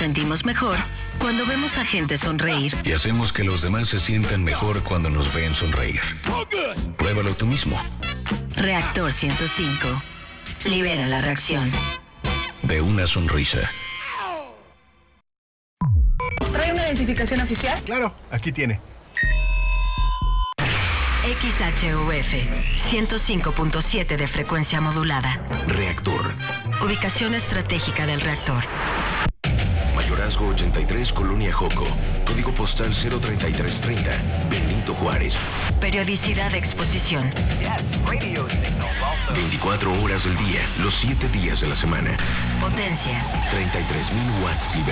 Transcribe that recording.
sentimos mejor cuando vemos a gente sonreír. Y hacemos que los demás se sientan mejor cuando nos ven sonreír. Pruébalo tú mismo. Reactor 105. Libera la reacción. De una sonrisa. ¿Trae una identificación oficial? Claro, aquí tiene. XHUF 105.7 de frecuencia modulada. Reactor. Ubicación estratégica del reactor. Mayorazgo 83, Colonia Joco. Código postal 03330. Benito Juárez. Periodicidad de exposición. 24 horas del día, los 7 días de la semana. Potencia. 33,000 watts liberados.